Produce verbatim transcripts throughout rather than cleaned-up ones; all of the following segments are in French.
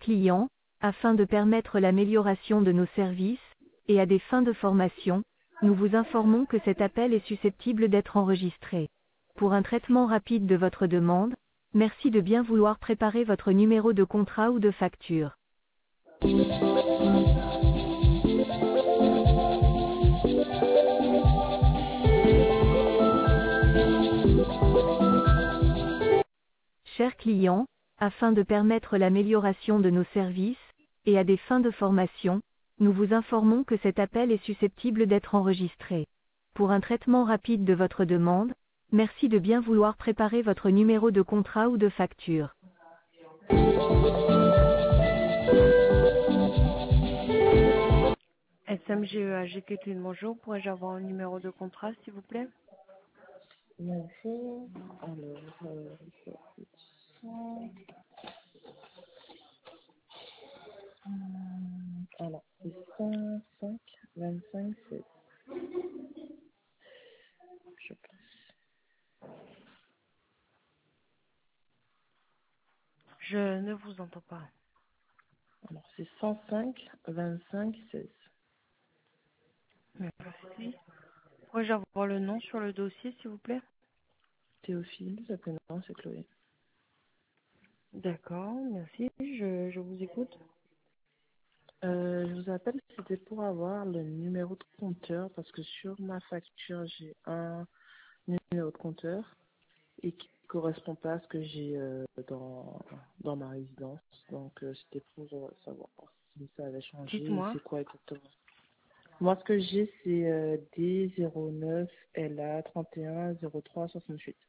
client, afin de permettre l'amélioration de nos services, et à des fins de formation, nous vous informons que cet appel est susceptible d'être enregistré. Pour un traitement rapide de votre demande, merci de bien vouloir préparer votre numéro de contrat ou de facture. Chers clients, afin de permettre l'amélioration de nos services, et à des fins de formation, nous vous informons que cet appel est susceptible d'être enregistré. Pour un traitement rapide de votre demande, merci de bien vouloir préparer votre numéro de contrat ou de facture. S M G E A G Ketlin, bonjour. Pourrais-je avoir un numéro de contrat, s'il vous plaît? Merci. Alors, euh, c'est ça. Hum, alors, c'est cinq, cinq, vingt-cinq, seize. Je pense. Je ne vous entends pas. Alors, c'est cent cinq, vingt-cinq, seize. Merci. Pourrais-je avoir le nom sur le dossier, s'il vous plaît? Théophile, le prénom, c'est Chloé. D'accord, merci. Je, je vous écoute. Euh, je vous appelle, c'était pour avoir le numéro de compteur parce que sur ma facture, j'ai un numéro de compteur et qui ne correspond pas à ce que j'ai euh, dans, dans ma résidence. Donc, euh, c'était pour euh, savoir si ça avait changé et Dites-moi. c'est quoi exactement. Moi, ce que j'ai, c'est euh, D zéro neuf L A trente et un zéro trois soixante-huit.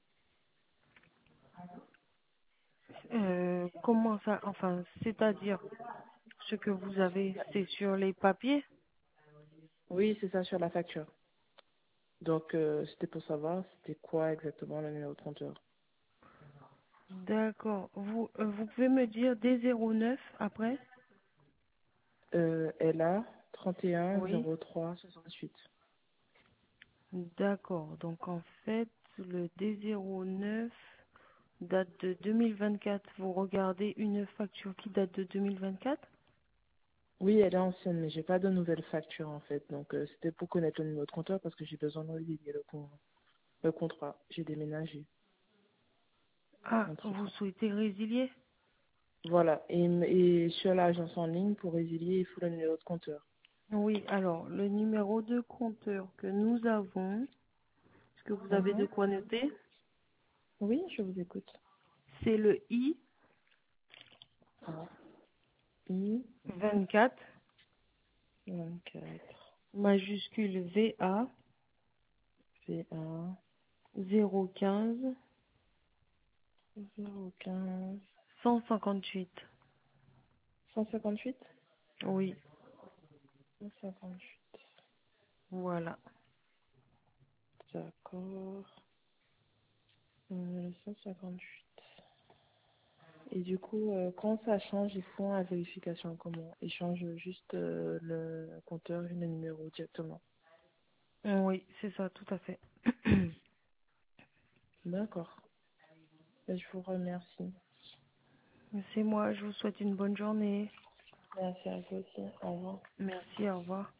Euh, comment ça, enfin, c'est-à-dire, ce que vous avez, c'est sur les papiers? Oui, c'est ça sur la facture. Donc, euh, c'était pour savoir c'était quoi exactement le numéro de compteur. D'accord. Vous, euh, vous pouvez me dire D zéro neuf après? Euh, L A trente et un Oui. zéro trois soixante-huit. D'accord. Donc, en fait, le D zéro neuf date de deux mille vingt-quatre. Vous regardez une facture qui date de deux mille vingt-quatre? Oui, elle est ancienne, mais j'ai pas de nouvelle facture en fait. Donc, euh, c'était pour connaître le numéro de compteur parce que j'ai besoin de résilier le, con- le contrat. J'ai déménagé Ah, entre vous temps. souhaitez résilier? Voilà. Et, et sur l'agence en ligne, pour résilier, il faut le numéro de compteur. Oui, alors, le numéro de compteur que nous avons, est-ce que vous avez de Mhm. quoi noter? Oui, je vous écoute. C'est le I Ah, I vingt-quatre, vingt-quatre majuscule V A V A zéro quinze zéro quinze cent cinquante-huit. cent cinquante-huit Oui, cent cinquante-huit. voilà. D'accord. Euh, cent cinquante-huit. Et du coup, euh, quand ça change, ils font la vérification comment? Ils changent juste euh, le compteur et le numéro directement. Oui, c'est ça, tout à fait. D'accord. Et je vous remercie. C'est moi, je vous souhaite une bonne journée. Merci à vous aussi. Au revoir. Merci, au revoir.